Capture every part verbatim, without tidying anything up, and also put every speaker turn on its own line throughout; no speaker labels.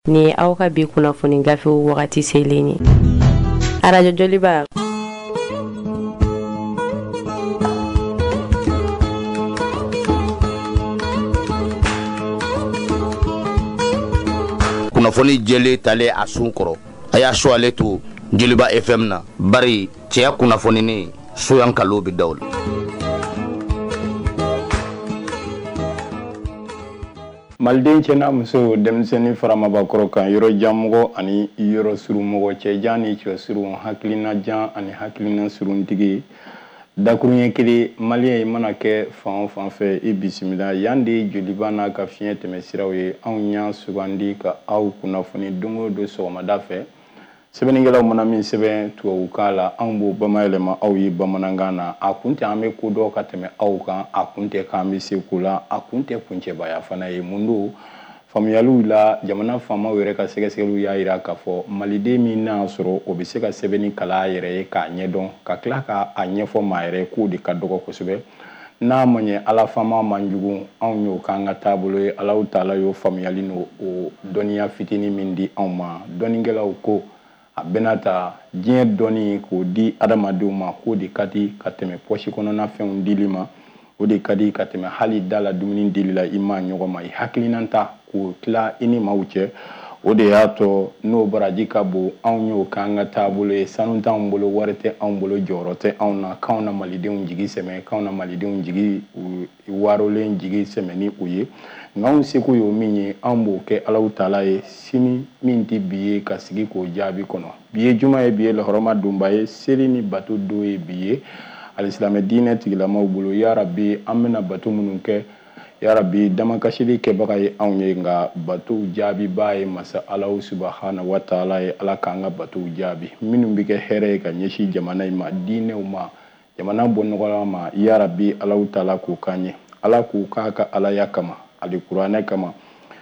ni aw ka bi kunnafoni gafe wagati selen ye arajo joliba
kunnafoni jeli tale a sun kɔrɔ a y'a so ale to Joliba F M na bari cɛya kunnafoni ni soyan kalo bi dawl
Malden cɛna muso denmisɛnnin faramabakɔrɔ kan yɔrɔ janmɔgɔ ani yɔrɔ surumɔgɔ cɛ jan ni cɛ surun hakilina jan ani hakilina suruntigi dakurunɲɛ kelen maliyɛn i mana kɛ fan o fan fɛ i bisimila yan de Joliba n'a ka fiɲɛ tɛmɛ siraw ye anw y'a sugandi ka aw kunnafoni don o don sɔgɔmada fɛ sɛbɛnnikɛlaw mana min sɛbɛn tubabukan la anw b'o bamayɛlɛma aw ye bamanankan na a kun tɛ an bɛ ko dɔ ka tɛmɛ aw kan a kun tɛ k'an bɛ se ko la a kun tɛ kuncɛbaya fana ye mun don faamuyaliw la jamana faamaw yɛrɛ ka sɛgɛsɛgɛliw y'a jira k'a fɔ maliden min n'a sɔrɔ o bɛ se ka sɛbɛnni kalan a yɛrɛ ye k'a ɲɛdɔn ka tila k'a ɲɛfɔ maa yɛrɛ k'o de ka dɔgɔ kosɛbɛ n'a ma ɲɛ ala faama man jugu anw y'o k'an ka taabolo ye alaw taala y'o faamuyali n'o o dɔnniya fitinin min di anw ma dɔnnikɛlaw ko a bɛna ta diɲɛ dɔnni k'o di adamadenw ma k'o de ka di ka tɛmɛ pɔsi kɔnɔna fɛnw dili ma o de ka di ka tɛmɛ hali da la dumuni dili la i ma ɲɔgɔn ma i hakilina ta k'o tila i ni maaw cɛ o de y'a tɔ n'o baraji ka bon anw y'o k'an ka taabolo ye sanu t'anw bolo wari tɛ anw bolo jɔyɔrɔ tɛ anw na k'anw na malidenw jigi sɛmɛ k'anw na malidenw jigi warolen jigi sɛmɛ ni u ye nka anw seko y'o min ye anw b'o kɛ alaw taala ye sini min tɛ bi ye ka sigi k'o jaabi kɔnɔ bi ye juma ye bi ye lahɔrɔma donba ye seli ni bato don ye bi ye alisilamɛ diinɛ tigilamaw bolo yarabi an bɛna bato minnu kɛ yarabi damakasili kɛbaga ye anw ye nka batow jaabi b'a ye masa alaw subahana wa taala ye ala k'an ka batow jaabi minnu bɛ kɛ hɛrɛ ye ka ɲɛsin jamana in ma diinɛw ma jamana bɔ nɔgɔya ma yarabi alaw taala k'o k'an ye ala k'o k'a ka alaya kama alikuranɛ kama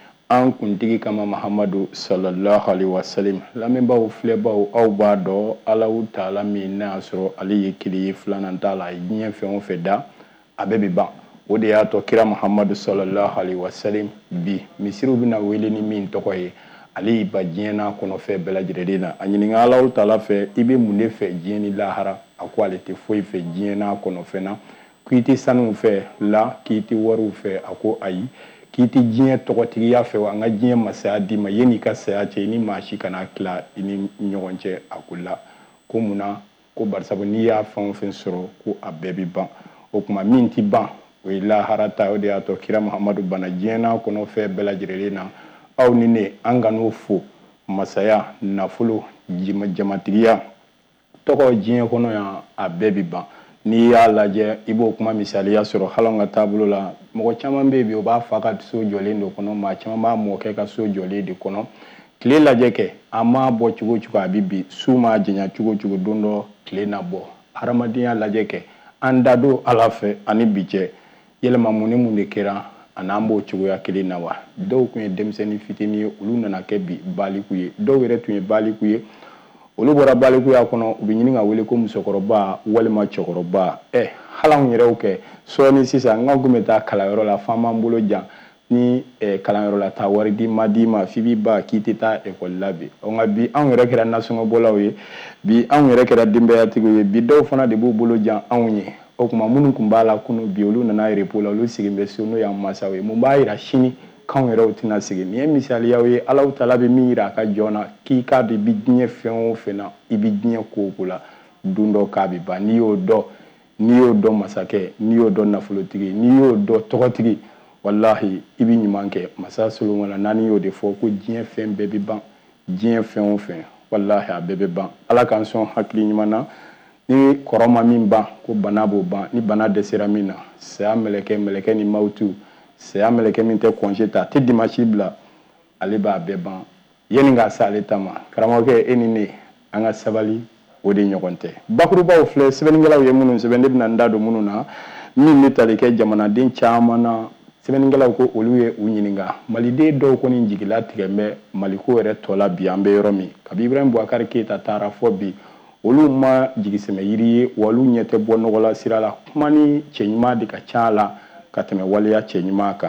an kuntigi kama mahamadu sallallahu alaihi wasallam lamɛnbaw filɛbaw aw b'a dɔn alaw taala min n'a sɔrɔ ale ye kelen ye filanan t'a la diɲɛ fɛn o fɛn da a bɛɛ bɛ ban o de y'a tɔ kira mahamadu sallallahu alaihi wasallam bi misiriw bɛna wele ni min tɔgɔ ye ale y'i ba diɲɛ n'a kɔnɔfɛn bɛɛ lajɛlen na a ɲininka alaw taala fɛ i bɛ mun de fɛ diɲɛ ni lahara a ko ale tɛ foyi fɛ diɲɛ n'a kɔnɔfɛn na k'i tɛ sanuw fɛ la k'i tɛ wariw fɛ a ko ayi k'i tɛ diɲɛ tɔgɔtigiya fɛ wa an ka diɲɛ masaya d'i ma yanni i ka saya cɛ i ni maa si kana tila i ni ɲɔgɔn cɛ a ko la ko munna ko barisabu n'i y'a fɛn o fɛn sɔrɔ ko a bɛɛ bɛ ban o tuma min tɛ ban o ye lahara ta o de y'a to kira mahamadu bana diɲɛ n'a kɔnɔ fɛn bɛɛ lajɛlen na aw ni ne an ka n'o fo masaya nafolo jamatigiya tɔgɔ diɲɛ kɔnɔ yan a bɛɛ bɛ ban n'i y'a lajɛ i b'o kuma misaliya sɔrɔ hali an ka taabolo la mɔgɔ caman bɛ yen o b'a fa ka so jɔlen de kɔnɔ maa caman b'a mɔkɛ ka so jɔlen de kɔnɔ tile lajɛ kɛ a ma bɔ cogo cogo a bɛ bi su ma janya cogo cogo don dɔ tile na bɔ hadamadenya lajɛ kɛ an da don ala fɛ ani bi cɛ yɛlɛma mun ni mun de kɛra a n'an b'o cogoya kelen na wa dɔw tun ye denmisɛnnin fitinin ye olu nana kɛ bi baliku ye dɔw yɛrɛ tun ye baliku ye olu bɔra balikuya kɔnɔ u bɛ ɲini ka wele ko musokɔrɔba walima cɛkɔrɔba ɛ hali anw yɛrɛw kɛ sɔɔni sisan n kun bɛ taa kalanyɔrɔ la f'an b'an bolo jan ni kalanyɔrɔ la taa wari di ma di ma f'i b'i ba k'i tɛ taa ekɔli la bi nka bi anw yɛrɛ kɛra nasɔngɔbɔlaw ye bi anw yɛrɛ kɛra denbayatigiw ye bi dɔw fana de b'u bolo jan anw ye o tuma minnu tun b'a la kunun bi olu nana repo la olu sigin bɛ so n'o y'an mansaw ye mun b'a jira sini k'anw yɛrɛw tɛna segin nin ye misaliyaw ye alaw taala bɛ min jira a ka jɔn na k'i k'a dɔn i bɛ diɲɛ fɛn o fɛn na i bɛ diɲɛ ko o ko la don dɔ k'a bɛ ban n'i y'o dɔn n'i y'o dɔn masakɛ n'i y'o dɔn nafolotigi n'i y'o dɔn tɔgɔtigi walahi i bɛ ɲuman kɛ masa solomana naani y'o de fɔ ko diɲɛ fɛn bɛɛ bɛ ban diɲɛ fɛn o fɛn walahi a bɛɛ bɛ ban ala k'an sɔn hakili ɲuman na ni kɔrɔ ma min ban ko bana b'o ban ni bana dɛsɛra min na saya mɛlɛkɛ mɛlɛkɛ ni mawutu saya mɛlɛkɛ min tɛ congé ta a tɛ dimanche bila ale b'a bɛɛ ban yanni k'a se ale ta ma karamɔgɔkɛ e ni ne an ka sabali o de ɲɔgɔn tɛ bakurubaw filɛ sɛbɛnnikɛlaw ye minnu sɛbɛn ne bɛna n da don minnu na min bɛ tali kɛ jamanaden caman na sɛbɛnnikɛlaw ko olu ye u ɲininka maliden dɔw kɔni jigila tigɛ bɛ maliko yɛrɛ tɔ la bi an bɛ yɔrɔ min kabi Ibrahim Boubacar Keita taara fɔ bi olu ma jigisɛmɛ yiri ye wa olu ɲɛ tɛ bɔ nɔgɔ la sira la kuma ni cɛ ɲuman de ka ca la ka tɛmɛ waleya cɛ ɲuman kan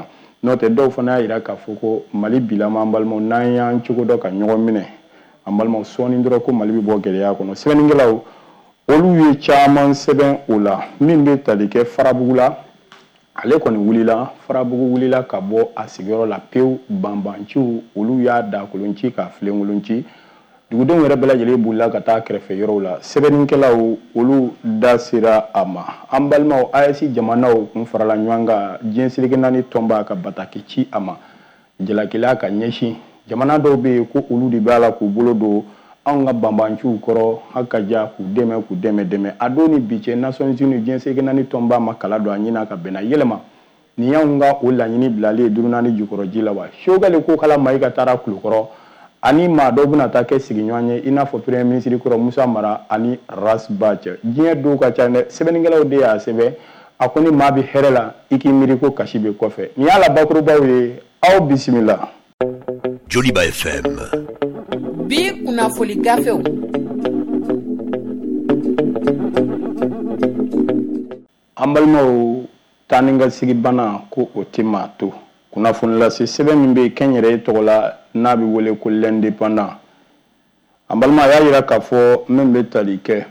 n'o tɛ dɔw fana y'a yira k'a fɔ ko Mali bilama an balimaw n'an y'an cogo dɔ ka ɲɔgɔn minɛ an balimaw sɔɔni dɔrɔn ko Mali bɛ bɔ gɛlɛya kɔnɔ sɛbɛnnikɛlaw olu ye caman sɛbɛn o la min bɛ tali kɛ Farabugu la ale kɔni wulila Farabugu wulila ka bɔ a sigiyɔrɔ la pewu banbanciw olu y'a da kolonci ka filenkolonci dugudenw yɛrɛ bɛɛ lajɛlen bolila ka taa kɛrɛfɛ yɔrɔw la sɛbɛnnikɛlaw olu da sera a ma an balimaw A E S jamanaw kun farala ɲɔgɔn kan diɲɛ seleke naani tɔnba ka bataki ci a ma jalakila ka ɲɛsin jamana dɔw bɛ yen ko olu de b'a la k'u bolo don anw ka banbanciw kɔrɔ hakaja k'u dɛmɛ k'u dɛmɛ dɛmɛ a don ni bi cɛ Nations Unies diɲɛ seleke naani tɔnba ma kala don a ɲina ka bɛnna yɛlɛma nin y'anw ka o laɲini bilalen duuru naani jukɔrɔ ji la wa Sogɛli ko kala Mayiga taara Kulukɔrɔ ani maa dɔw bɛna taa kɛ sigiɲɔgɔn ye i n'a fɔ Premier ministre kɔrɔ Musa Mara ani Ras Bac diɲɛ dow ka ca dɛ sɛbɛnnikɛlaw de y'a sɛbɛn a ko ni maa bɛ hɛrɛ la i k'i miiri ko kasi bɛ kɔfɛ nin y'a la bakurubaw ye aw bisimila
Joliba F M
bi kunnafoni gafew
an balimaw taa ni ka sigi bana ko o tɛ maa to kunnafoni lase sɛbɛn min bɛ kɛnyɛrɛye tɔgɔ la n'a bɛ wele ko l'indépendant an balima y'a yira k'a fɔ min bɛ tali kɛ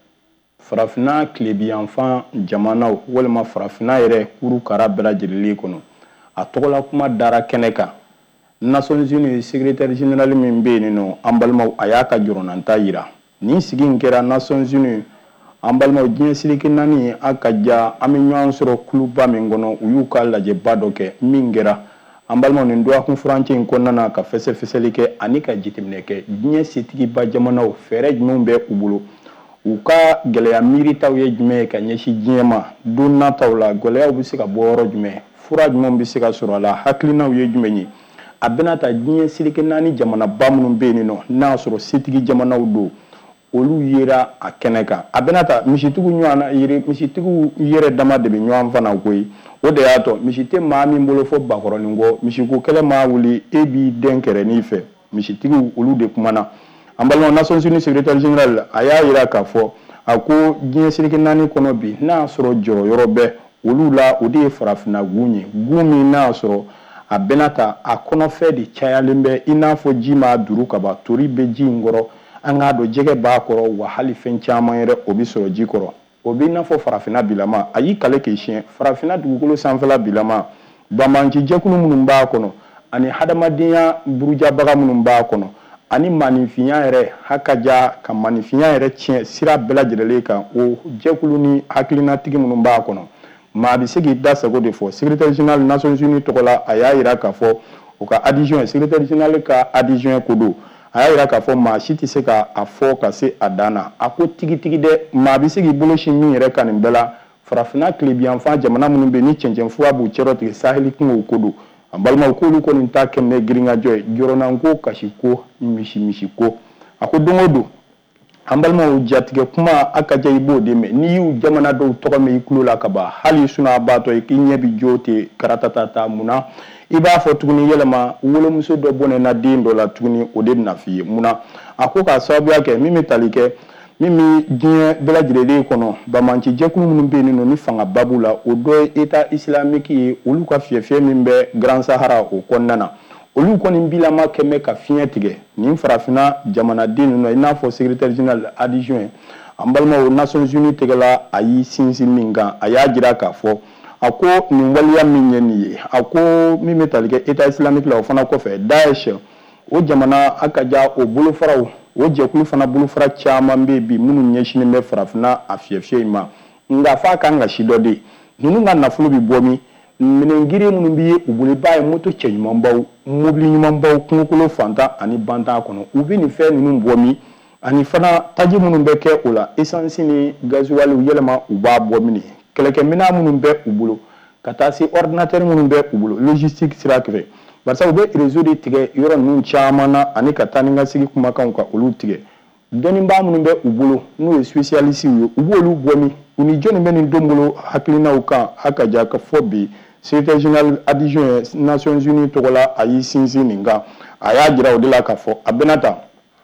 farafinna tilebiyanfan jamanaw walima farafinna yɛrɛ kurukara bɛɛ lajɛlen kɔnɔ a tɔgɔla kuma dara kɛnɛ kan Nations Unies secrétaire général min bɛ yen nɔ an balimaw a y'a ka jɔrɔnanta yira nin sigi in kɛra Nations Unies an balimaw diɲɛ seleke naani a ka ja an bɛ ɲɔgɔn sɔrɔ kuluba min kɔnɔ u y'u ka lajɛba dɔ kɛ min kɛra an balimaw nin dɔgɔkun furancɛ in kɔnɔna na ka fɛsɛfɛsɛli kɛ ani ka jateminɛ kɛ diɲɛ setigiba jamanaw fɛɛrɛ jumɛnw bɛ u bolo u ka gɛlɛya miiritaw ye jumɛn ye ka ɲɛsin diɲɛ ma don nataw la gɛlɛyaw bɛ se ka bɔ yɔrɔ jumɛn fura jumɛnw bɛ se ka sɔrɔ a la hakilinaw ye jumɛn ye a bɛna ta diɲɛ seleke naani jamanaba minnu bɛ yen nɔ n'a y'a sɔrɔ setigi jamanaw don olu yera a kɛnɛ kan a bɛna ta misitigiw ɲɔgɔn na yiri misitigiw yɛrɛ dama de bɛ ɲɔgɔn fana koyi o de y'a to misi tɛ maa min bolo fɔ bakɔrɔnin kɔ misiko kɛlɛ maa wuli e b'i den kɛrɛnin fɛ misitigiw olu de kumana an balima Nations Unies secrétaire général a y'a yira k'a fɔ a ko diɲɛ seleke naani kɔnɔ bi n'a y'a sɔrɔ jɔyɔrɔ bɛ olu la o de ye farafinna gun ye gun min n'a y'a sɔrɔ a bɛna ta a kɔnɔfɛ de cayalen bɛ i n'a fɔ ji ma duru kaba tori bɛ ji in kɔrɔ an k'a dɔn jɛgɛ b'a kɔrɔ wa hali fɛn caman yɛrɛ o bɛ sɔrɔ ji kɔrɔ o bɛ i n'a fɔ farafinna bilama a y'i kale k'i siɲɛ farafinna dugukolo sanfɛla bilama banbanci jɛkulu minnu b'a kɔnɔ ani hadamadenya burujabaga minnu b'a kɔnɔ ani maninfinya yɛrɛ hakaja ka maninfinya yɛrɛ tiɲɛ sira bɛɛ lajɛlen kan o jɛkulu ni hakilinatigi minnu b'a kɔnɔ maa bɛ se k'i da sago de fɔ secrétaire général Nations Unies tɔgɔ la a y'a yira k'a fɔ o ka adhésion secrétaire général ka adhésion ko don a y'a yira k'a fɔ maa si tɛ se k'a fɔ ka se a dan na a ko tigitigi dɛ maa bɛ se k'i bolo sin min yɛrɛ ka nin bɛɛ la farafinna tilebiyanfan jamana minnu bɛ yen ni cɛncɛn fura b'u cɛrɔ tigɛ saheli kungow ko don a balimaw k'olu kɔni ta kɛmɛ girinkajɔ ye jɔrɔnanko kasiko misi misiko a ko don o don an balimaw jatigɛ kuma a ka ja i b'o de mɛn n'i y'u jamana dɔw tɔgɔ mɛn i tulo la ka ban hali suna baatɔ i k'i ɲɛ bi jo ten karatatata munna i b'a fɔ tuguni yɛlɛma wolomuso dɔ bɔnɛna den dɔ la tuguni o de bɛna f'i ye munna a ko k'a sababuya kɛ min bɛ tali kɛ min bɛ diɲɛ bɛɛ lajɛlen kɔnɔ bamanci jɛkulu minnu bɛ yen nɔ ni fangaba b'u la o dɔ ye État islamique ye olu ka fiyɛfiyɛ min bɛ Grand Sahara o kɔnɔna na olu kɔni bilama kɛmɛ ka fiɲɛ tigɛ nin farafinna jamanaden ninnu i n'a fɔ secrétaire général adjoint an balimaw Nations Unies tɛgɛla a y'i sinsin min kan a y'a jira k'a fɔ a ko nin waliya min ye nin ye a ko min bɛ tali kɛ État islamique la o fana kɔfɛ Daesh o jamana a ka ja o bolofaraw o jɛkulu fana bolofara caman bɛ bi minnu ɲɛsinnen bɛ farafinna a fiyɛfiyɛ in ma nka f'a kan ka si dɔ de ninnu ka nafolo bɛ bɔ min minɛngiri minnu bɛ ye u bolo i b'a ye moto cɛ ɲumanbaw mobili ɲumanbaw kungokolo fantan ani bantan kɔnɔ u bɛ nin fɛn ninnu bɔ min ani fana taji minnu bɛ kɛ o la essence ni gasoil yɛlɛma u b'a bɔ min kɛlɛkɛminɛn minnu bɛ u bolo ka taa se ordinateur minnu bɛ u bolo logistique sira fɛ barisa u bɛ réseau de tigɛ yɔrɔ ninnu caman na ani ka taa ni ka sigi kumakanw ka olu tigɛ dɔnnibaa minnu bɛ u bolo n'o ye spécialiste ye u b'olu bɔ min u ni jɔnni bɛ nin don bolo hakilinaw kan a ka ja ka fɔ bi secrétaire général adjoint Nations Unies tɔgɔ la a y'i sinsin nin kan a y'a jira o de la k'a fɔ a bɛna ta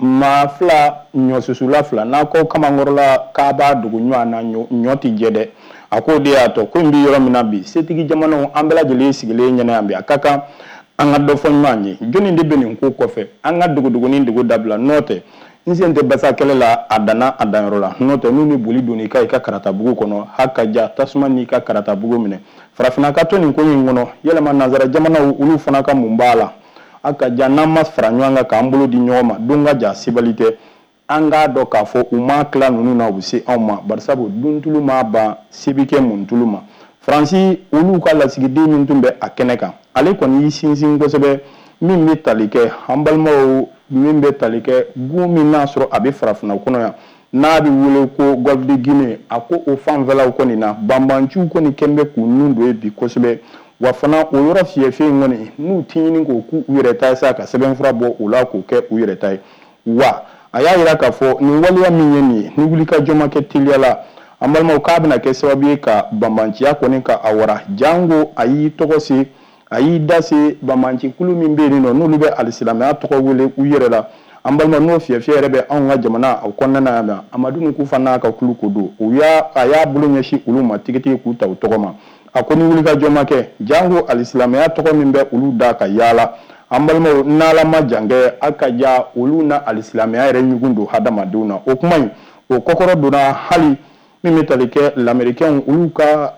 ma fila ɲɔsusula fila n'a ko kamangɔrɔla k'a b'a dugu ɲɔgɔn na ɲɔ tɛ jɛ dɛ a ko de y'a to ko in bɛ yɔrɔ min na bi setigi jamanaw an bɛɛ lajɛlen sigilen ɲɛna yan bi a ka kan an ka dɔ fɔ ɲɔgɔn ye jɔnni de bɛ nin ko kɔfɛ an ka dugudugunin dugu dabila n'o tɛ n sen tɛ basa kɛlɛ la a danna a danyɔrɔ la n'o tɛ n'u ni boli don i ka i ka karatabugu kɔnɔ ha ka ja tasuma n'i ka karatabugu minɛ farafinna ka to nin ko in kɔnɔ yɛlɛma nanzara jamanaw olu fana ka mun b'a la a ka ja n'an ma fara ɲɔgɔn kan k'an bolo di ɲɔgɔn ma don ka ja sebali tɛ an k'a dɔn k'a fɔ u ma tila ninnu na u bɛ se anw ma barisabu duntulu ma ban se bɛ kɛ muntulu ma faransi olu ka lasigiden min tun bɛ a kɛnɛ kan ale kɔni y'i sinsin kosɛbɛ min bɛ tali kɛ an balimaw min bɛ tali kɛ gun min n'a sɔrɔ a bɛ farafinna kɔnɔ yan n'a bɛ wele ko Golfe de Guinée a ko o fanfɛlaw kɔni na banbanciw kɔni kɛlen bɛ k'u nun don ye bi kosɛbɛ wa fana o yɔrɔ fiyɛfiyɛ in kɔni n'u tɛ ɲini k'o k'u yɛrɛ ta ye sa ka sɛbɛnfura bɔ o la k'o kɛ u yɛrɛ ta ye wa a y'a jira k'a fɔ nin waleya min ye nin ye ni wulikajɔ ma kɛ teliya la an balimaw k'a bɛna kɛ sababu ye ka banbanciya kɔni ka a wara jango a y'i tɔgɔ se a y'i da se banbancikulu min bɛ yen nɔ n'olu bɛ alisilamɛya tɔgɔ wele u yɛrɛ la an balima n'o fiyɛfiyɛ yɛrɛ bɛ anw ka jamana o kɔnɔna yan Amadu Nuku fana n'a ka kulu ko don u y'a a y'a bolo ɲɛsin olu ma tigitigi k'u ta u tɔgɔ ma a ko ni wulikajɔ ma kɛ jango alisilamɛya tɔgɔ min bɛ olu da ka yaala an balimaw n'ala ma jan kɛ a ka ja olu na alisilamɛya yɛrɛ ɲugun don hadamadenw na o kuma in o kɔkɔrɔ donna hali min bɛ tali kɛ lamɛrikɛnw olu ka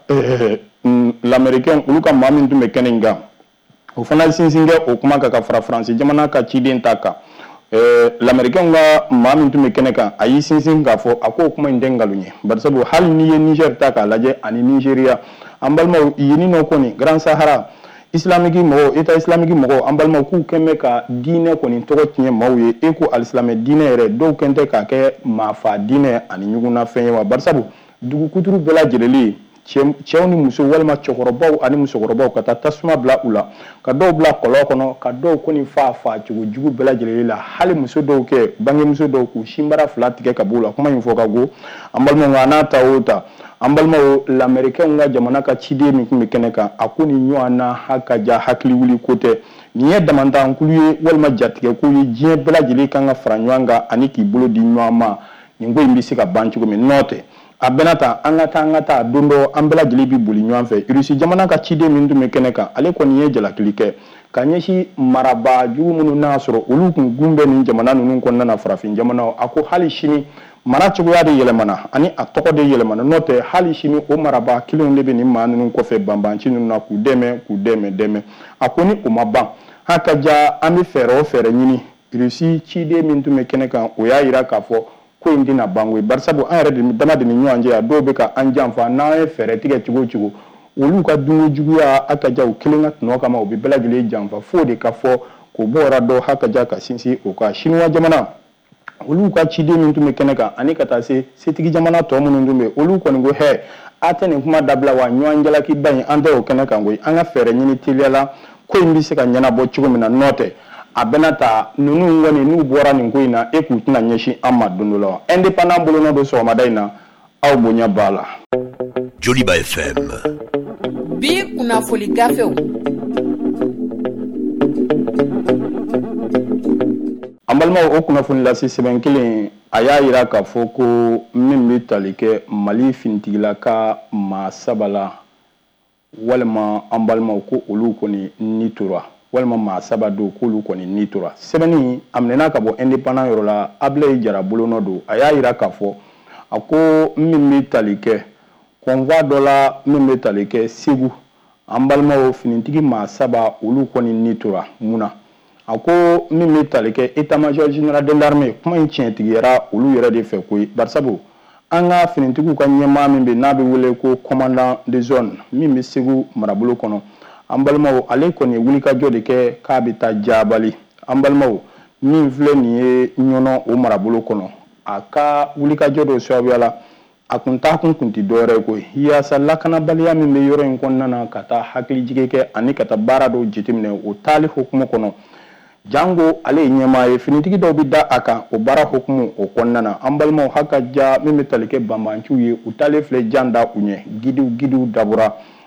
lamɛrikɛnw olu ka maa min tun bɛ kɛnɛ in kan o fana sinsin kɛ o kuma kan ka fara Faransi jamana ka ciden ta kan lamɛrikɛnw ka maa min tun bɛ kɛnɛ kan a y'i sinsin k'a fɔ a ko o kuma in tɛ nkalon ye barisabu hali n'i ye Niger ta k'a lajɛ ani Nigeriya an balimaw yen nɔ kɔni Grand Sahara islamiki mɔgɔw état islamiki mɔgɔw an balimaw k'u kɛn bɛ ka diinɛ kɔni tɔgɔ tiɲɛ maaw ye e ko alisilamɛ diinɛ yɛrɛ dɔw kɛn tɛ k'a kɛ maafa diinɛ ani ɲugunnafɛn ye wa barisabu dugu kuturu bɛɛ lajɛlen cɛw ni muso walima cɛkɔrɔbaw ani musokɔrɔbaw ka taa tasuma bila u la ka dɔw bila kɔlɔn kɔnɔ ka dɔw kɔni fa fa cogo jugu bɛɛ lajɛlen la hali muso dɔw kɛ bangemuso dɔw k'u sinbara fila tigɛ ka b'u la kuma in fɔ ka go an balimaw nka n'a ta o ta an balimaw lamɛrikɛnw ka jamana ka ciden min tun bɛ kɛnɛ kan a ko nin ɲɔgɔn na ha ka ja hakili wuli ko tɛ nin ye damantankulu ye walima jatigɛko ye diɲɛ bɛɛ lajɛlen kan ka fara ɲɔgɔn kan ani k'i bolo di ɲɔgɔn ma nin ko in bɛ se ka ban cogo min n'o tɛ a bɛna ta an ka taa an ka taa don dɔ an bɛɛ lajɛlen bɛ boli ɲɔgɔn fɛ Rusi jamana ka ciden min tun bɛ kɛnɛ kan ale kɔni ye jalakili kɛ ka ɲɛsin maraba jugu minnu n'a sɔrɔ olu kun gun bɛ nin jamana ninnu kɔnɔna na farafin jamanaw a ko hali sini mara cogoya de yɛlɛmana ani a tɔgɔ de yɛlɛmana n'o tɛ hali sini o maraba kelenw de bɛ nin maa ninnu kɔfɛ banbanci ninnu na k'u dɛmɛ k'u dɛmɛ dɛmɛ a ko ni o ma ban ha ka ja an bɛ fɛɛrɛ o fɛɛrɛ ɲini Rusi ciden min tun bɛ kɛnɛ kan o y'a jira k'a fɔ ko in tɛna ban koyi barisabu an yɛrɛ dama de ni ɲɔgɔn cɛ yan dɔw bɛ ka an janfa n'an ye fɛɛrɛ tigɛ cogo o cogo olu ka dunko juguya a ka ja u kelen ka tɔnɔ kama u bɛ bɛɛ lajɛlen janfa fo de ka fɔ k'o bɔra dɔ ha ka ja ka sinsin o ka Chinois jamana olu ka ciden min tun bɛ kɛnɛ kan ani ka taa se setigi jamana tɔ minnu tun bɛ olu kɔni ko hɛ a tɛ nin kuma dabila wa ɲɔgɔn jalakiba in an tɛ o kɛnɛ kan koyi an ka fɛɛrɛ ɲini teliya la ko in bɛ se ka ɲɛnabɔ cogo min na n'o tɛ a bɛna ta ninnu kɔni n'u bɔra nin ko in na e k'u tɛna ɲɛsin an ma don dɔ la indépendant bolonɔ don sɔgɔmada in na aw bonya b'a la.
Joliba F M.
Bi kunnafoni gafew.
An balimaw o kunnafoni lase sɛbɛn kelen a y'a jira k'a fɔ ko min bɛ tali kɛ Mali finitigilaka maa saba la walima an balimaw ko olu kɔni ni tora walima maa saba don k'olu kɔni ni tora sɛbɛnni a minɛna ka bɔ indépendant yɔrɔ la Abilaye Jara bolonɔ don a y'a jira k'a fɔ a ko min bɛ tali kɛ convoi dɔ la min bɛ tali kɛ Segu an balimaw finitigi maa saba olu kɔni ni tora mun na a ko min bɛ tali kɛ état major général de l'armée kuma in tiɲɛtigiyara olu yɛrɛ de fɛ koyi barisabu an ka finitigiw ka ɲɛmaa min bɛ n'a bɛ wele ko commandant de zone min bɛ Segu marabolo kɔnɔ an balimaw ale kɔni ye wulikajɔ de kɛ k'a bɛ taa Jabali an balimaw min filɛ nin ye ɲɔnɔ o marabolo kɔnɔ a ka wulikajɔ dɔ sababuya la a kun t'a kun kun tɛ dɔwɛrɛ ye koyi yaasa lakanabaliya min bɛ yɔrɔ in kɔnɔna na ka taa hakilijigin kɛ ani ka taa baara dɔw jateminɛ o taali hukumu kɔnɔ jango ale ye ɲɛmaa ye finitigi dɔw bɛ da a kan o baara hukumu o kɔnɔna na an balimaw ha ka ja min bɛ tali kɛ banbanciw ye u taalen filɛ jan da u ɲɛ gidiw gidiw dabura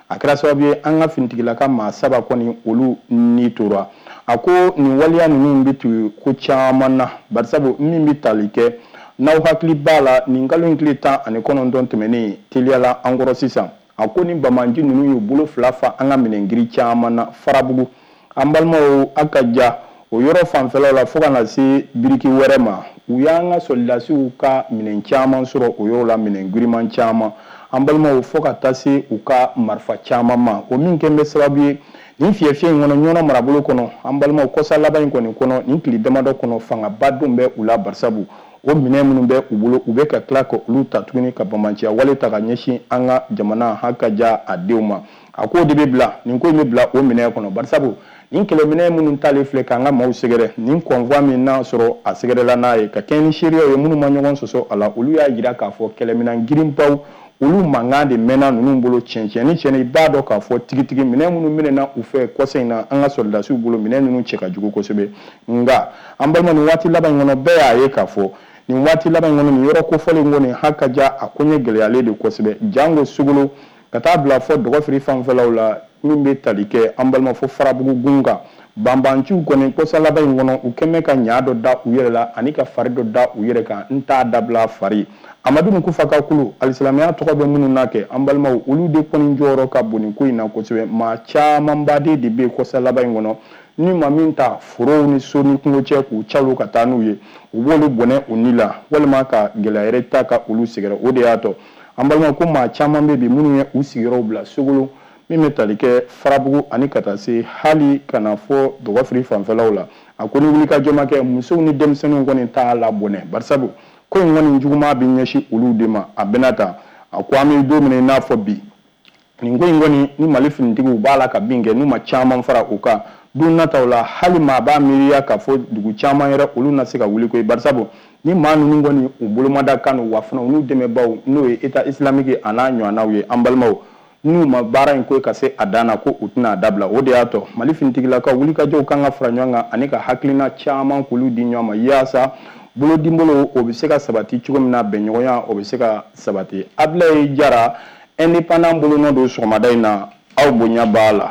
a kɛra sababu ye an ka finitigilaka maa saba kɔni olu ni tora a ko nin waliya ninnu bɛ tugu ko caman na barisabu min bɛ tali kɛ n'aw hakili b'a la nin kalo in tile tan ani kɔnɔntɔn tɛmɛnen teliyala an kɔrɔ sisan a ko ni bamanji ninnu y'u bolo fila fa an ka minɛngiri caman na farabugu an balimaw a ka ja o yɔrɔ fanfɛlaw la fo ka na se biriki wɛrɛ ma u y'an ka soldasiw ka minɛn caman sɔrɔ o yɔrɔ la minɛn giriman caman an balimaw fo ka taa se u ka marifa caman ma o min kɛn bɛ sababu ye nin fiyɛfiyɛ in kɔnɔ ɲɔnɔ marabolo kɔnɔ an balimaw kɔsa laban in kɔni kɔnɔ nin tile damadɔ kɔnɔ fangaba don bɛ u la barisabu o minɛn minnu bɛ u bolo u bɛ ka tila ka olu ta tuguni ka bamanciya wale ta ka ɲɛsin an ka jamana hakaja a denw ma a ko de bɛ bila nin ko in bɛ bila o minɛn kɔnɔ barisabu nin kɛlɛminɛ minnu talen filɛ k'an ka maaw sɛgɛrɛ nin kɔnvoi min n'a sɔrɔ a sɛgɛrɛla n'a ye ka kɛɲɛ ni seereyaw ye minnu ma ɲɔgɔn sɔsɔ a la olu y'a jira k'a fɔ kɛlɛminɛn girinbaw olu mankan de mɛnna ninnu bolo cɛncɛn ni cɛn i b'a dɔn k'a fɔ tigitigi minɛn minnu minɛna u fɛ kɔsɛ in na an ka soldasiw bolo minɛn ninnu cɛ ka jugu kosɛbɛ nka an balima nin waati laban in kɔnɔ bɛɛ y'a ye k'a fɔ nin waati laban in kɔnɔ nin yɔrɔ kofɔlen in kɔni hakaja a ko ɲɛ gɛlɛyalen de kosɛbɛ jango sugolo ka taa bila fɔ dɔgɔfiri fanfɛlaw la min bɛ tali kɛ an balima fɔ farabugu gun kan banbanciw kɔni kɔsa laban in kɔnɔ u kɛn bɛ ka ɲa dɔ da u yɛrɛ la ani ka fari dɔ da u yɛrɛ kan n t'a dabila fari amadu Nkufa Kulu alisilamɛya tɔgɔ bɛ minnu na kɛ an balimaw olu de kɔni jɔyɔrɔ ka bon nin ko in na kosɛbɛ maa camanba de de bɛ kɔsa laban in kɔnɔ ni maa min ta forow ni so ni kungo cɛ k'u calo ka taa n'u ye u b'olu bɔnɛ u ni la walima ka gɛlɛya yɛrɛ ta ka olu sɛgɛrɛ o de y'a tɔ an balimaw ko maa caman bɛ bi minnu ye u sigiyɔrɔw bila Sogolo min bɛ tali kɛ Farabugu ani ka taa se hali ka na fɔ dɔgɔfiri fanfɛlaw la a ko ni wulikajɔ ma kɛ musow ni denmisɛnninw kɔni t'a la bɔnɛ barisabu ko in kɔni juguman bɛ ɲɛsin olu de ma a bɛna ta a ko an bɛ don min n'a fɔ bi nin ko in kɔni ni Mali finitigiw b'a la ka bin kɛ n'u ma caman fara u kan don nataw la hali maa b'a miiriya k'a fɔ dugu caman yɛrɛ olu na se ka wuli koyi barisabu ni maa ninnu kɔni u bolomada kan wa fana olu dɛmɛbaw n'o ye État islamique a n'a ɲɔgɔnnaw ye an balimaw n'u ma baara in ko ka se a dan na ko u tɛna a dabila o de y'a tɔ Mali finitigilakaw wulikajɔw kan ka fara ɲɔgɔn kan ani ka hakilina caman k'olu di ɲɔgɔn ma yaasa bolodinbolo o bɛ se ka sabati cogo min na bɛnɲɔgɔnya o bɛ se ka sabati Abilaye Jara indépendant bolonɔ don sɔgɔmada in na aw bonya b'a la.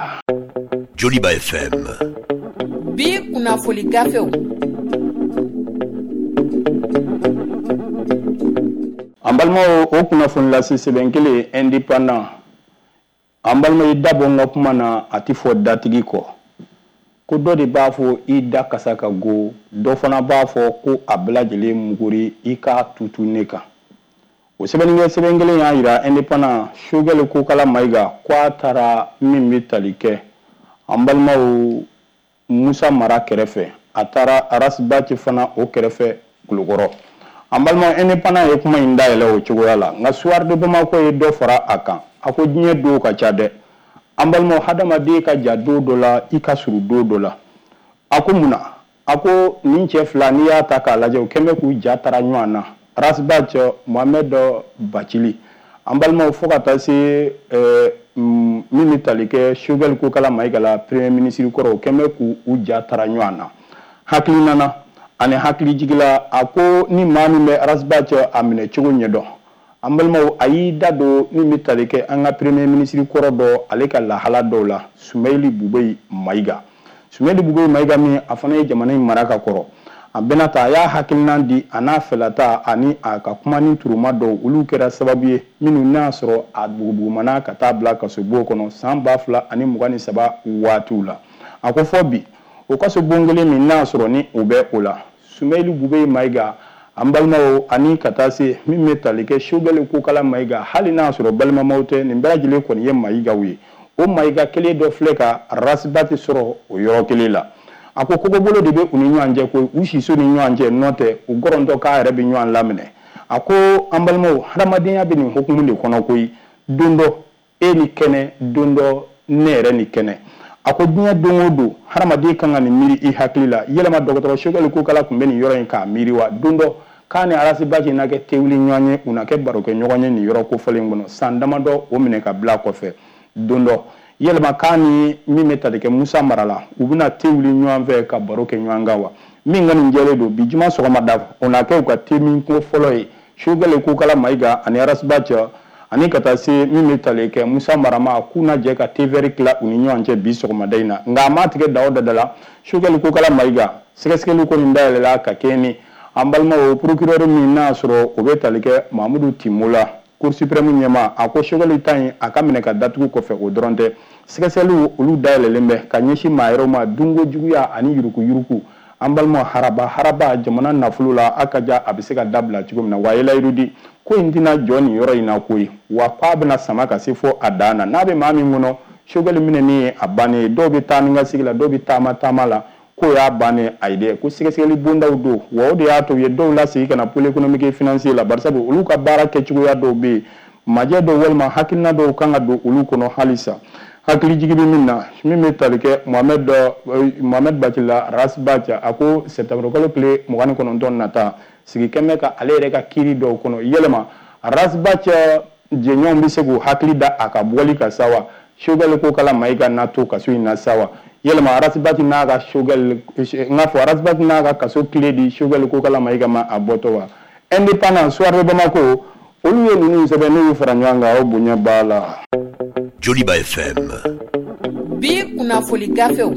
Joliba F M.
Bi kunnafoni gafew.
An balimaw o kunnafoni lase sɛbɛn kelen indépendant an balima i da bɔ n ka kuma na a tɛ fɔ datigi kɔ ko dɔ de b'a fɔ i da kasa ka go dɔ fana b'a fɔ ko a bɛɛ lajɛlen muguri i ka tutu ne kan o sɛbɛnnikɛ sɛbɛn kelen y'a jira indépendant Sogɛli Kokala Mayiga k'a taara min bɛ tali kɛ an balimaw Musa Mara kɛrɛfɛ a taara Arasibaci fana o kɛrɛfɛ Kulukɔrɔ an balimaw indépendant ye kuma in dayɛlɛ o cogoya la nka Soir de Bamako ye dɔ fara a kan a ko diɲɛ don ka ca dɛ an balimaw hadamaden ka ja don dɔ la i ka suru don dɔ la a ko munna a ko nin cɛ fila n'i y'a ta k'a lajɛ u kɛn bɛ k'u ja tara ɲɔgɔn na Arasibaci Mohamed Bacili an balimaw fo ka taa se min bɛ tali kɛ Sogɛli Kokala Mayiga la premier ministre kɔrɔ u kɛn bɛ k'u ja tara ɲɔgɔn na hakili nana ani hakili jigila a ko ni maa min bɛ Arasibaci a minɛ cogo ɲɛdɔn an balimaw a y'i da don min bɛ tali kɛ an ka premier ministre kɔrɔ dɔ ale ka lahala dɔw la Sumahila Bubeyi Mayiga Sumahila Bubeyi Mayiga min a fana ye jamana in mara ka kɔrɔ a bɛna ta a y'a hakilina di a n'a fɛlata ani a ka kuma ni turuma dɔw olu kɛra sababu ye minnu n'a sɔrɔ a bugubugumana ka taa bila kasobo kɔnɔ san ba fila ani mugan ni saba waatiw la a ko fɔ bi o kasobon kelen min n'a sɔrɔ ni o bɛ o la Sumahila Bubeyi Mayiga an balimaw ani ka taa se min bɛ tali kɛ Sogɛli Kokala Mayiga hali n'a sɔrɔ balimamaw tɛ nin bɛɛ lajɛlen kɔni ye Mayigaw ye o Mayiga kelen dɔ filɛ ka Arasibaci sɔrɔ o yɔrɔ kelen la a ko kɔgɔbolo de bɛ u ni ɲɔgɔn cɛ ko u siso ni ɲɔgɔn cɛ nɔ tɛ u gɔrɔntɔ k'a yɛrɛ bɛ ɲɔgɔn laminɛ a ko an balimaw hadamadenya bɛ nin hukumu de kɔnɔ koyi don dɔ e ni kɛnɛ don dɔ ne yɛrɛ ni kɛnɛ a ko diɲɛ don o don hadamaden kan ka nin miiri i hakili la yɛlɛma dɔgɔtɔrɔ Sogɛli Kokala tun bɛ nin yɔrɔ in k'a miiri wa don dɔ k'a ni Arasibaci na kɛ tewuli ɲɔgɔn ye u na kɛ baro kɛ ɲɔgɔn ye nin yɔrɔ kofɔlen kɔnɔ san damadɔ o minɛ ka bila kɔfɛ don dɔ yɛlɛma k'a ni min bɛ tali kɛ Musa Mara la u bɛna tewuli ɲɔgɔn fɛ ka baro kɛ ɲɔgɔn kan wa min ka nin jɛlen don bi juma sɔgɔmada o na kɛ u ka te min ko fɔlɔ ye Sogɛli Kokala Mayiga ani Arasibaci ani ka taa se min bɛ tali kɛ Musa Marama k'u na jɛ ka T V R tila u ni ɲɔgɔn cɛ bi sɔgɔmada in na nka a ma tigɛ da o da la Choguel Kokala Mayiga sɛgɛsɛgɛli kɔni dayɛlɛla ka kɛ ni an balimaw procureur min n'a sɔrɔ o bɛ tali kɛ Mamudu Timola Cour suprême ɲɛma a ko Choguel ta in a ka minɛ ka datugu kɔfɛ o dɔrɔn tɛ sɛgɛsɛgɛliw olu dayɛlɛlen bɛ ka ɲɛsin maa yɛrɛw ma dungo juguya ani yuruku yuruku an balimaw haraba haraba jamana nafolo la a ka ja a bɛ se ka dabila cogo min na wa yɛlɛyiru di ko in tɛna jɔ nin yɔrɔ in na koyi wa k'a bɛna sama ka se fo a dan na n'a bɛ maa min kɔnɔ Choguel minɛni ye a bannen ye dɔw bɛ taa ni ka sigi la dɔw bɛ taama taama la ko y'a bannen a ye dɛ ko sɛgɛsɛgɛli bondaw don wa o de y'a to u ye dɔw lasegin ka na pôle économique et financier la barisabu olu ka baara kɛcogoya dɔw bɛ yen majɛ dɔw walima hakilina dɔw kan ka don olu kɔnɔ halisa hakili jigi bɛ min na min bɛ tali kɛ Mohamed dɔ Mohamed Bacila Ras Bacha a ko septembre kalo tile mugan ni kɔnɔntɔn nata sigi kɛmɛ ka ale yɛrɛ ka kiiri dɔw kɔnɔ yɛlɛma Ras Bacha jɛɲɔgɔnw bɛ se k'u hakili da a ka bɔli ka sa wa Choguel Kokala Mayiga n'a to kaso in na sa wa yɛlɛma Ras Bacha n'a ka Choguel n k'a fɔ Ras Bacha n'a ka kaso tile di Choguel Kokala Mayiga ma a bɔtɔ wa indépendant soir de Bamako olu ye ninnu sɛbɛn n'u fara ɲɔgɔn kan o bonya b'a la.
Joliba F M.
Bi kunnafoni gafew.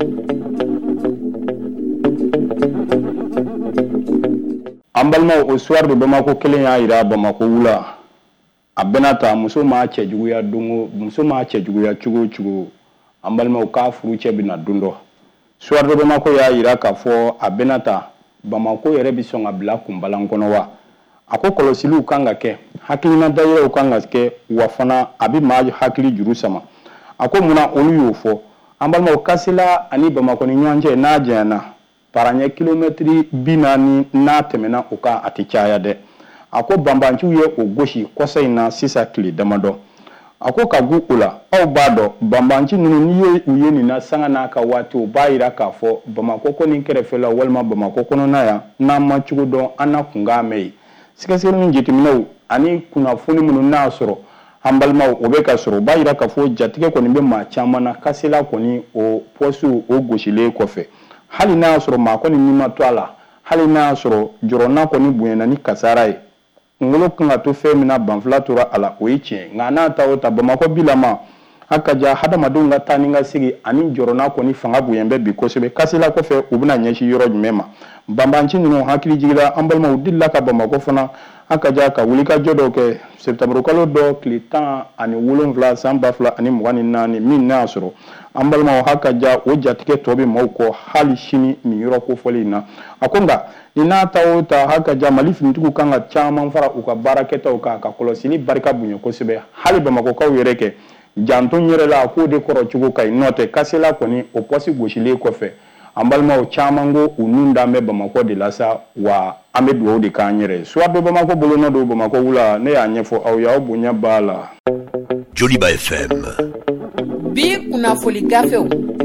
An balimaw o soir de Bamako kelen y'a jira Bamako wula a bɛna ta muso m'a cɛ juguya dongo muso m'a cɛ juguya cogo cogo an balimaw k'a furu cɛ bɛna don dɔ soir de Bamako y'a jira k'a fɔ a bɛna ta Bamako yɛrɛ bɛ sɔn ka bila kunbalan kɔnɔ wa a ko kɔlɔsiliw kan ka kɛ hakilina dayɛlɛw kan ka kɛ wa fana a bɛ maa hakili juru sama a ko munna olu y'o fɔ an balimaw Kasila ani Bamako ni ɲɔgɔn cɛ n'a janyana paraɲɛ kilomɛtiri bi naani n'a tɛmɛna o kan a tɛ caya dɛ a ko banbanciw ye o gosi kɔsa in na sisan tile damadɔ a ko ka gu o la aw b'a dɔn banbanci ninnu n'i ye u ye nin na sanga n'a ka waati o b'a jira k'a fɔ Bamako kɔni kɛrɛfɛ la walima Bamako kɔnɔna yan n'an ma cogo dɔn an na kun k'a mɛn yen sɛgɛsɛgɛli ni jateminɛw ani kunnafoni minnu n'a sɔrɔ an balimaw o bɛ ka sɔrɔ o b'a jira k'a fɔ jatigɛ kɔni bɛ maa caman na Kasila kɔni o pɔsiw o gosilen kɔfɛ hali n'a y'a sɔrɔ maa kɔni min ma to a la hali n'a y'a sɔrɔ jɔrɔna kɔni bonyana ni kasara ye kunkolo kan ka to fɛn min na banfula tora a la o ye tiɲɛ nka n'a ta o ta Bamako bilama a ka ja hadamadenw ka taa ni ka segi ani jɔrɔna kɔni fanga bonya bɛ bi kosɛbɛ Kasila kɔfɛ u bɛna ɲɛsin yɔrɔ jumɛn ma banbanci ninnu hakili jigira an balimaw delila ka Bamako fana a ka ja ka wulikajɔ dɔw kɛ septembre kalo dɔ tile tan ani wolonwula san ba fila ani mugan ni naani min n'a sɔrɔ an balimaw ha ka ja o jatigɛ tɔ bɛ maaw kɔ hali sini nin yɔrɔ kofɔli in na a ko nka ni n'a ta o ta ha ka ja Mali finitigiw kan ka caman fara u ka baarakɛtaw kan ka kɔlɔsili barika bonya kosɛbɛ hali Bamakokaw yɛrɛ kɛ janto yɛrɛ la k'o de kɔrɔ cogo ka ɲi n'o tɛ Kasila kɔni o pɔsi gosilen kɔfɛ an balimaw caman ko u nun d'an bɛ Bamako de la sa wa an bɛ dugawu de k'an yɛrɛ soir de Bamako bolonɔ don Bamako wula ne y'a ɲɛfɔ aw ye aw bonya b'a la.
Joliba F M.
Bi kunnafoni gafew.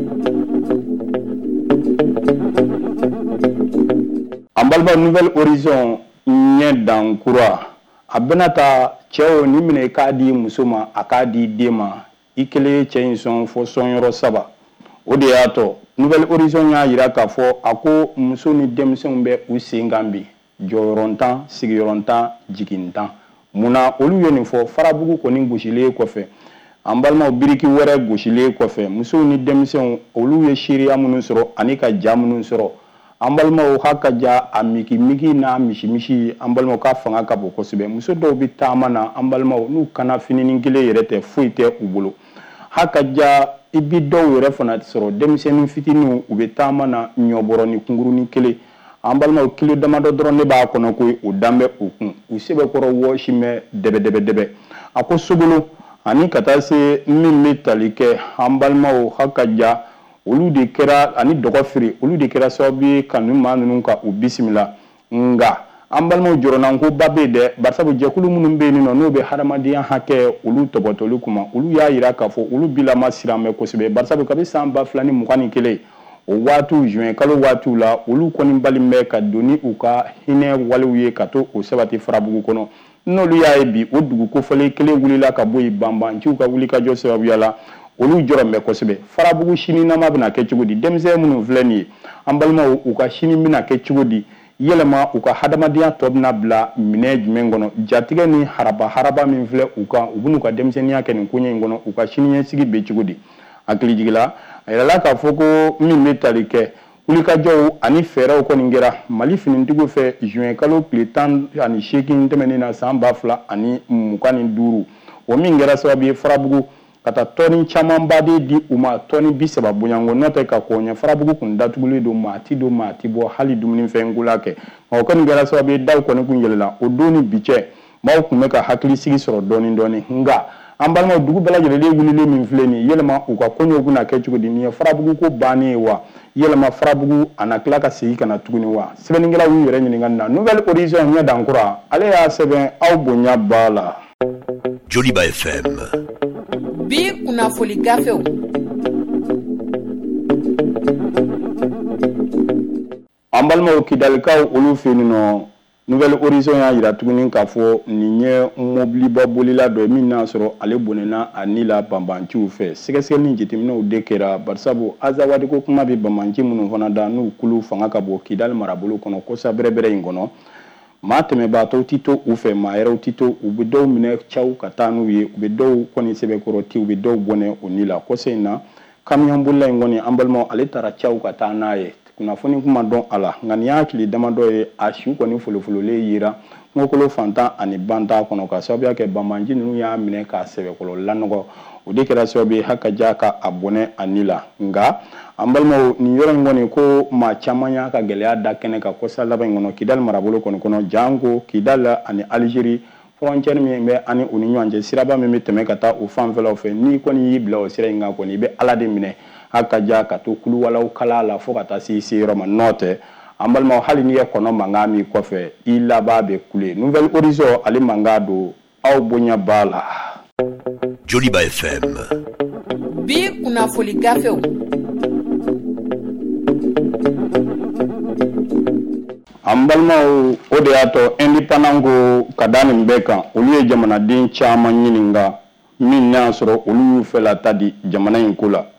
An balimaw Nouvelle Horizon ɲɛ dan kura a bɛna ta cɛw ni minɛ k'a di muso ma a k'a di den ma i kelen ye cɛ in sɔn fo sɔnyɔrɔ saba o de y'a tɔ Nouvelle Horizon y'a jira k'a fɔ a ko muso ni denmisɛnw bɛ u sen kan bi jɔyɔrɔ tan sigiyɔrɔ tan jigin tan munna olu ye nin fɔ Farabugu kɔni gosilen kɔfɛ an balimaw biriki wɛrɛ gosilen kɔfɛ musow ni denmisɛnw olu ye seereya minnu sɔrɔ ani ka ja minnu sɔrɔ an balimaw ha ka ja a miki miki n'a misi misi an balimaw ka fanga ka bon kosɛbɛ muso dɔw bɛ taama na an balimaw n'u kana fininin kelen yɛrɛ tɛ foyi tɛ u bolo ha ka ja i bi dɔw yɛrɛ fana sɔrɔ denmisɛnnin fitininw u bɛ taama na ɲɔbɔrɔ ni kungurunin kelen an balimaw kilo damadɔ dɔrɔn ne b'a kɔnɔ ko u dan bɛ u kun u sɛbɛkɔrɔ wɔsi mɛ dɛbɛ dɛbɛ dɛbɛ a ko Sogolo ani ka taa se min bɛ tali kɛ an balimaw ha ka ja olu de kɛra ani dɔgɔ feere olu de kɛra sababu ye ka nin maa ninnu ka u bisimila nka an balimaw jɔrɔnanko ba bɛ dɛ barisabu jɛkulu minnu bɛ yen nɔ n'o bɛ hadamadenya hakɛ olu tɔbɔtɔli kuma olu y'a jira k'a fɔ olu bilama siran bɛ kosɛbɛ barisabu kabi san ba fila ni mugan ni kelen o waatiw juin kalo waatiw la olu kɔni bali bɛ ka don ni u ka hinɛ walew ye ka to o sabati Farabugu kɔnɔ n'olu y'a ye bi o dugu kofɔlen kelen wulila ka bɔ yen banbanciw ka wulikajɔ sababuya la olu jɔrɔ bɛ kosɛbɛ Farabugu sini nama bɛna kɛ cogo di denmisɛn minnu filɛ nin ye an balimaw u ka sini bɛna kɛ cogo di yelema u ka hadamadenya tɔ bɛna bila minɛ jumɛn kɔnɔ jatigɛ ni haraba haraba min filɛ u kan u bɛn'u ka denmisɛnninya kɛ nin koɲɛ in kɔnɔ u ka siniɲɛsigi bɛ cogo di hakili jigila a yirala k'a fɔ ko min bɛ tali kɛ wulikajɔw ani fɛɛrɛw kɔni kɛra mali finitigiw fɛ juin kalo tile tan ani seegin tɛmɛnen na san ba fila ani mugan ni duuru o min kɛra sababu ye farabugu ka taa tɔni camanba de di u ma tɔni bi saba bonyanko n'o tɛ ka kɔɲɛ farabugu kun datugulen don maa ti don maa ti bɔ hali dumunifɛn kola kɛ o kɔni kɛra sababu ye daw kɔni kun yɛlɛla o don ni bi cɛ maaw kun bɛ ka hakili sigi sɔrɔ dɔɔni dɔɔni nka an balimaw dugu bɛɛ lajɛlen wulilen min filɛ nin yɛlɛma u ka kɔɲɛw bɛna kɛ cogo di nin ye farabugu ko bannen ye wa yɛlɛma farabugu a na tila ka segin ka na tuguni wa sɛbɛnnikɛlaw y'u yɛrɛ ɲininka nin na nouvelle horizon ɲɛ dankura ale y'a sɛbɛn aw bonya b'a la.
Joliba F M.
bi kunnafoni gafew
an balimaw kidalikaw olu fɛ yen nɔ nouvelle horizon y'a jira tuguni k'a fɔ nin ye mobiliba bolila dɔ ye min n'a sɔrɔ ale bɔnɛna a ni la banbanciw fɛ sɛgɛsɛgɛli ni jateminɛw de kɛra barisabu azawadi ko kuma bɛ banbanci minnu fana da n'u kulu fanga ka bɔ kidali marabolo kɔnɔ kosa bɛrɛbɛrɛ in kɔnɔ maa tɛmɛbaatɔw tɛ to u fɛ maa yɛrɛw tɛ to u bɛ dɔw minɛ cɛw ka taa n'u ye u bɛ dɔw kɔni sɛbɛkɔrɔti u bɛ dɔw bɔnɛ o ni la kɔsa in na kamiyon bolila in kɔni an balimaw ale taara cɛw ka taa n'a ye kunnafoni kuma dɔn a la nka nin y'a tile damadɔ ye a su kɔni folofololen yira kungokolo fantan ani banta kɔnɔ ka sababuya kɛ banbanci ninnu y'a minɛ k'a sɛbɛkɔrɔ lanɔgɔ o de kɛra sababu ye hakaja ka a bɔnɛ a ni la nka an balimaw nin yɔrɔ in kɔni ko maa caman y'a ka gɛlɛya da kɛnɛ ka kɔsa laban in kɔnɔ kidali marabolo kɔni kɔnɔ janko kidali ani alizeri frontière min bɛ ani u ni ɲɔgɔn cɛ siraba min bɛ tɛmɛ ka taa o fanfɛlaw fɛ n'i kɔni y'i bila o sira in kan kɔni i bɛ ala de minɛ hakaja ka to kuluwalaw kala la fo ka taa se se yɔrɔ ma n'o tɛ an balimaw hali n'i ye kɔnɔ mankan min kɔfɛ i laban bɛ kule nouvelle horizon ale mankan don aw bonya b'a la.
Joliba F M.
bi kunnafoni gafew
an balimaw o de y'a to indépendant ko ka da nin bɛɛ kan olu ye jamanaden caman ɲininka min n'a sɔrɔ olu y'u fɛla ta di jamana in ko la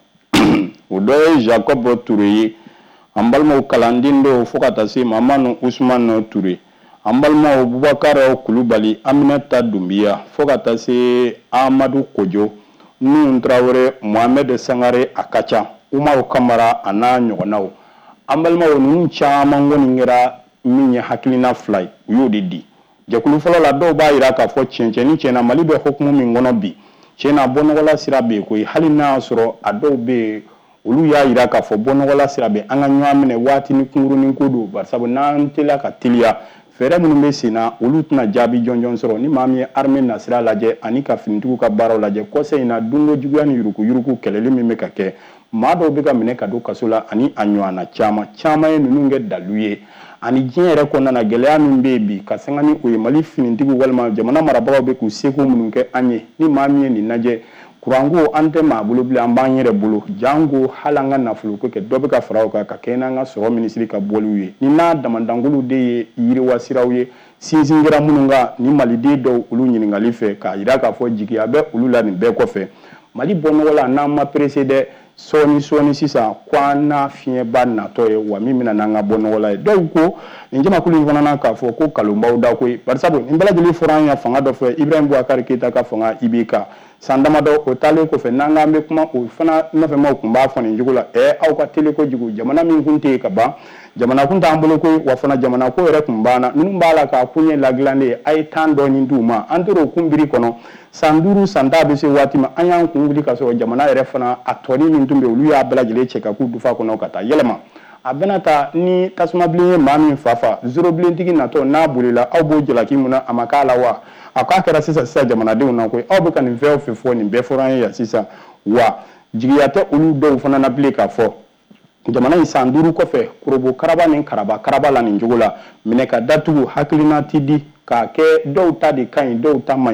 o dɔ ye Jacob Touré ye an balimaw kalanden dɔw fo ka taa se Mamanu Usmane Touré an balimaw Bubakar Kulubali Aminata Dumbiya fo ka taa se Amadu Kojo Nuhu Traoré Mohamed Sangare a ka ca Umaru Kamara a n'a ɲɔgɔnnaw an balimaw ninnu caman kɔni kɛra min ye hakilina fila ye u y'o de di jɛkulu fɔlɔ la dɔw b'a jira k'a fɔ tiɲɛtiɲɛni tiɲɛna Mali bɛ hukumu min kɔnɔ bi tiɲɛna bɔnɔgɔla sira bɛ yen koyi hali n'a y'a sɔrɔ a dɔw bɛ yen olu y'a jira k'a fɔ bɔnɔgɔla sira bɛ an ka ɲɔgɔn minɛ waati ni kunkurunin ko don barisabu n'an teliya ka teliya fɛɛrɛ minnu bɛ sen na olu tɛna jaabi jɔnjɔn sɔrɔ ni maa min ye armée nasira lajɛ ani ka finitigiw ka baaraw lajɛ kɔsa in na dunko juguya ni yuruku yuruku kɛlɛli min bɛ ka kɛ maa dɔw bɛ ka minɛ ka don kaso la ani a ɲɔgɔnna caman caman ye ninnu kɛ dalu ye ani diɲɛ yɛrɛ kɔnɔna na gɛlɛya min bɛ yen bi ka sanga ni o ye Mali finitigiw walima jamana marabagaw bɛ k'u seko minnu kɛ an ye ni maa min ye nin lajɛ kuranko an tɛ maa bolo bilen an b'an yɛrɛ bolo janko hali an ka nafolo ko kɛ dɔ bɛ ka fara o kan ka kɛ n'an ka sɔrɔ minisiri ka bɔliw ye ni n'a damadangolo de ye yiriwasiraw ye sinsin kɛra minnu kan ni maliden dɔw olu ɲininkali fɛ k'a jira k'a fɔ jigiya bɛ olu la nin bɛɛ kɔfɛ Mali bɔnɔgɔ la n'an ma pressé dɛ sɔɔni sɔɔni sisan ko an n'a fiɲɛba natɔ ye wa min bɛna n'an ka bɔnɔgɔ la ye dɔw ko nin jamakulu in fana na k'a fɔ ko kalonbaw da koyi barisabu nin bɛɛ lajɛlen fɔra an ya fanga dɔ fɛ Ibrahim Boubacar Keita ka fanga I B K san damadɔ o taalen kɔfɛ n'an k'an bɛ kuma o fana nɔfɛmaw tun b'a fɔ nin cogo la ɛ aw ka teli kojugu jamana min kun tɛ yen ka ban jamana kun t'an bolo koyi wa fana jamana ko yɛrɛ kun banna ninnu b'a la k'a kun ye ladilannen ye a ye tan dɔɔni d'u ma an tora o kun biri kɔnɔ san duuru san tan bɛ se waati ma an y'an kun wuli ka sɔrɔ jamana yɛrɛ fana a tɔni min tun bɛ olu y'a bɛɛ lajɛlen cɛ ka k'u dufa kɔnɔ ka taa yɛlɛma a bɛna ta ni tasuma bilen ye maa min fa fa zoro bilentigi natɔ n'a bolila aw b'o jalaki mun na a ma k'a la wa a k'a kɛra sisan sisan jamanadenw na koyi aw bɛ ka nin fɛn o fɛn fɔ nin bɛɛ fɔra an ye yan sisan wa jigiya tɛ olu dɔw fana na bilen k'a fɔ jamana in san duuru kɔfɛ korobo karaba ni karaba karaba la nin cogo la minɛ ka datugu hakilina ti di k'a kɛ dɔw ta de ka ɲi dɔw ta man ɲi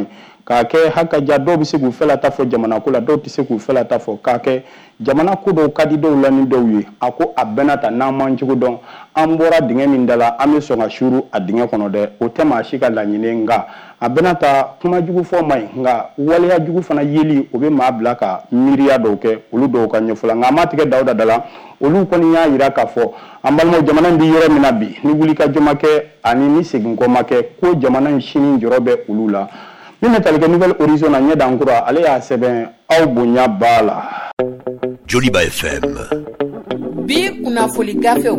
k'a kɛ hakaja dɔw bɛ se k'u fɛla ta fɔ jamana ko la dɔw tɛ se k'u fɛla ta fɔ k'a kɛ jamana ko dɔw ka di dɔw la ni dɔw ye a ko a bɛna ta n'an man cogo dɔn an bɔra dingɛ min da la an bɛ sɔn ka suru a dingɛ kɔnɔ dɛ o tɛ maa si ka laɲini nka a bɛna ta kuma jugu fɔ ma ɲi nka waleya jugu fana yeli o bɛ maa bila ka miiriya dɔw kɛ olu dɔw ka ɲɛfɔla nka an ma tigɛ Dawuda da la olu kɔni y'a jira k'a fɔ an balimaw jamana in bɛ yɔrɔ min na bi ni wuli ka jɔ ma kɛ ani ni segin kɔ ma kɛ ko jamana in sini jɔrɔ bɛ olu la min bɛ tali kɛ Nouvelle Horizon na ɲɛdan kura ale y'a sɛbɛn aw bonya b'a la.
Joliba F M.
Bi kunnafoni gafew.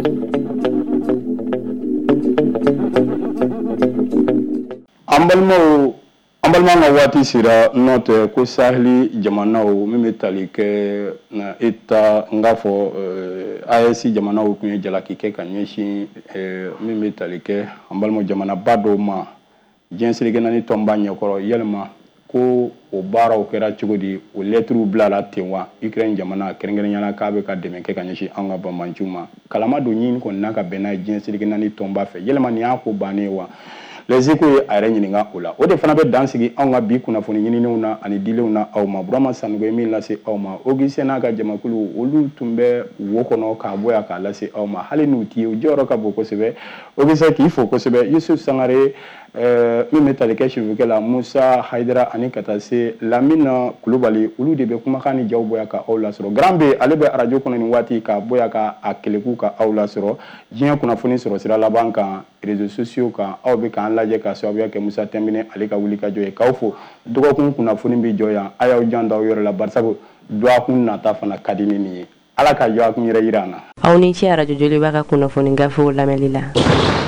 An balimaw an balimaw ka waati sera n'o tɛ ko Saheli jamanaw min bɛ tali kɛ na Eta n k'a fɔ A E S jamanaw tun ye jalaki kɛ ka ɲɛsin min bɛ tali kɛ an balimaw jamanaba dɔw ma diɲɛ seleke naani tɔnba ɲɛkɔrɔ yalima ko o baaraw kɛra cogo di o lɛtiriw bilala ten wa Ukraine jamana kɛrɛnkɛrɛnyala k'a bɛ ka dɛmɛ kɛ ka ɲɛsin an ka bamanciw ma kalama don ɲini kɔni n'a ka bɛn n'a ye diɲɛ seleke naani tɔnba fɛ yalima nin y'a ko bannen wa Les Échos ye a yɛrɛ ɲininka o la o de fana bɛ dan sigi anw ka bi kunnafoni ɲinininw na ani dilenw na aw ma Burama Sanogo ye min lase aw ma Augustin n'a ka jamakulu olu tun bɛ wo kɔnɔ k'a bɔ yan k'a lase aw ma hali n'u t'i ye u jɔyɔrɔ ka bon kosɛbɛ Augustin k'i fo kosɛbɛ Yusuf Sangare min bɛ tali kɛ sufɛkɛ la Musa Hayidara ani ka taa se Lamina Kulubali olu de bɛ kumakan ni jaw bɔ yan ka aw lasɔrɔ Grand B ale bɛ arajo kɔnɔ nin waati k'a bɔ yan ka a keleku ka aw lasɔrɔ diɲɛ kunnafoni sɔrɔ sira laban kan réseaux sociaux kan aw bɛ k'an lajɛ ka sababuya kɛ Musa Tɛnbine ale ka wuli ka jɔ ye k'aw fo dɔgɔkun kunnafoni bɛ jɔ yan a y'aw jan da aw yɔrɔ la barisabu dɔgɔkun nata fana ka di ni nin ye Ala ka jɔ a kun yɛrɛ yira an na
aw ni ce arajo Joliba ka kunnafoni gafew lamɛnli la